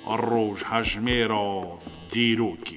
روش هجمه را دیروکی.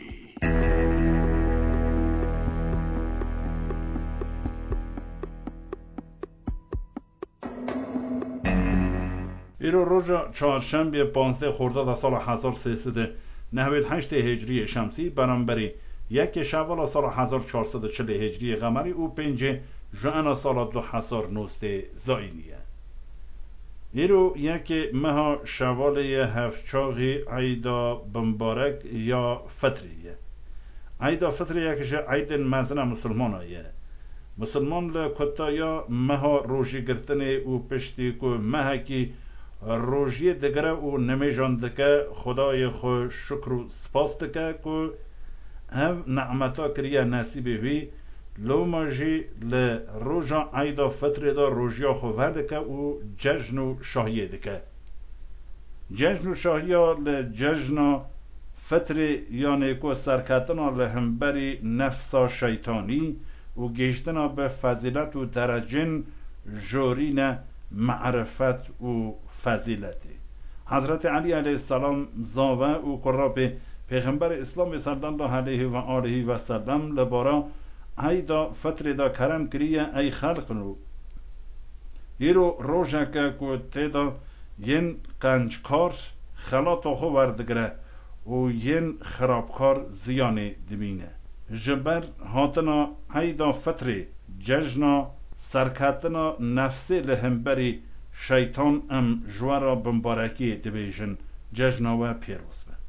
ایرو روز چهارشنبه 15 خرداد سال 1398 هجری شمسی برابر 1 شوال سال 1440 هجری قمری و 5 ژوئن سال 2019 زاینیه. ایرو 1 ماه شوال هفچاقی عیدا بمبارک یا فطریه. عیدا فطریه که عید مزن مسلمانایه. مسلمان لکتایا ماه روژی گرتنه و پشتی که ماه کی روژی دگره و نمیجان دکه خدای خو شکر و سپاس دکه که هم نعمتا کریه نصیبه وی لو ماجی لروژا عیدا فطره دا روژیا خو وردکه و جشن و شاهیه دکه. جشن و شاهیه لجشن فطره یعنی که سرکتنا لهمبری نفسا شیطانی و گشتنا به فضیلت و درجن جورین معرفت و فضیلتی. حضرت علی علیه السلام زاوه و قراب پیغمبر اسلام صلی الله علیه و آله و سلم لبارا عیدا فطر دا کرم کریه ای خلق رو ایرو روژه که تیدا ین قنجکار خلاطا خو وردگره و ین خرابکار زیانه دبینه. جبر هاتنا عیدا فطر ججنا سرکتنا نفسی لهمبری شیطان ام جوارا بمبارکی دبیجن ججنا و پیروز به.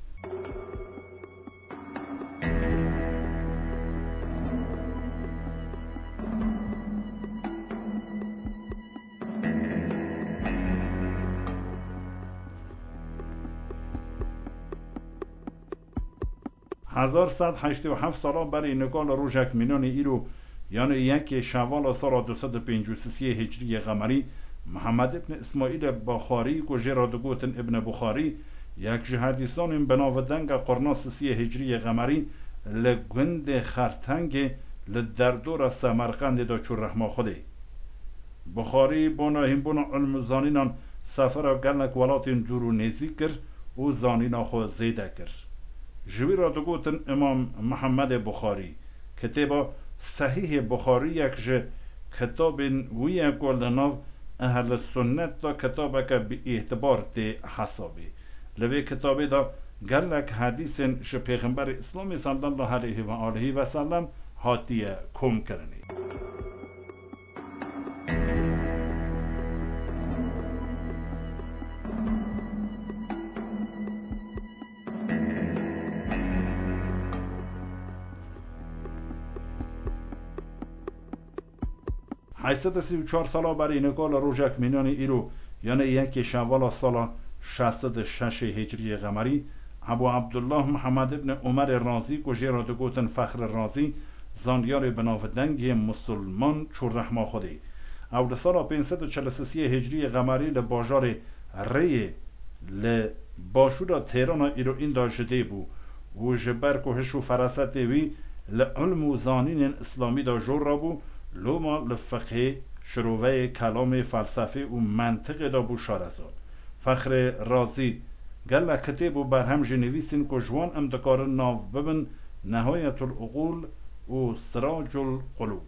هزار صد هشت و هفت سالا برای نگال روژک مینان ایرو یعنی 1 شوال سال 253 هجری قمری محمد ابن اسماعیل بخاری که جرادگوتن ابن بخاری یک جهدیسان بناودنگ قرناس 3 هجری قمری لگند خرتنگ لدردور سمرقند دا چور رحمه خوده. بخاری بنا هم بنا علم زانینان سفر گلنک ولاتین دورو نزی کر و زانینا خو زیده کر. جوی را دگوتن امام محمد بخاری کتابا صحیح بخاری یک کتاب وی کل ناو اهل سنت دا کتابه که به اعتبار ده حسابی لوی کتابه دا گلک حدیثن ش پیغمبر اسلام صلی الله علیه و آله و سلم حاتیه کم کرنی. هشتصد 34 سالا برای نگال روژک مینان ایرو یعنی 1 شوال سال 606 هجری قمری ابو عبدالله محمد ابن عمر رازی که را دگوتن فخر رازی زاندیار بناودنگ مسلمان چور رحمه خودی او سال 543 هجری قمری لباجار ری لباشور تهران ایرو این دا جده بو و جبر که هشو فرست وی لعلم و زانین اسلامی دا جور را بو لوما لفقه شروع کلام فلسفه و منطق دا بو شارزاد. فخر رازی گل کتاب و برهم جنویسین که جوان امدکار ناو ببن نهایت العقول و سراج القلوب.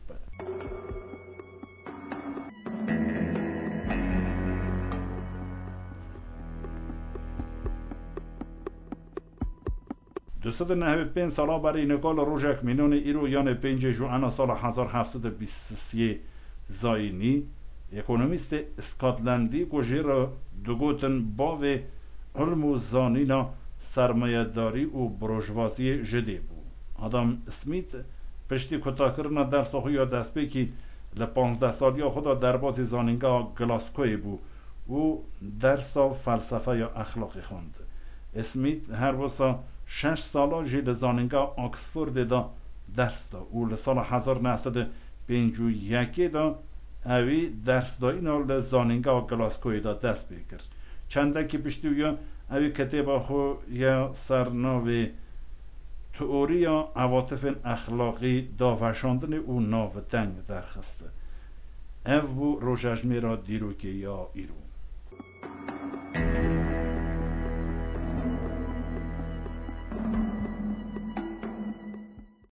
دوستد 95 سالا برای نگال روژک مینون ایرو یعنی 5 ژوئن سال 1723 زاینی اکونومیست اسکاتلندی که را دگوتن باو علم و زانینا سرمایه داری و بروژوازی جده بود. آدم اسمیت پشتی کتا کرنا درس یا دست بکی ل 15 سالی خدا در باز زانینگا گلاسکوی بود و درس فلسفه یا اخلاقی خوند. اسمیت هر وسا 6 سالا جیل زانینگا آکسفورد دا درس دا و لسال 1951 دا اوی درس دا اینا لزانینگا گلاسکوی دا دست بکرد. چنده که پشتویا اوی کتابا خو یا سرناوی تئوری عواطف اخلاقی داورشاندن او ناو دنگ درخسته. او بو روژجمی را دیروکی یا ایرو.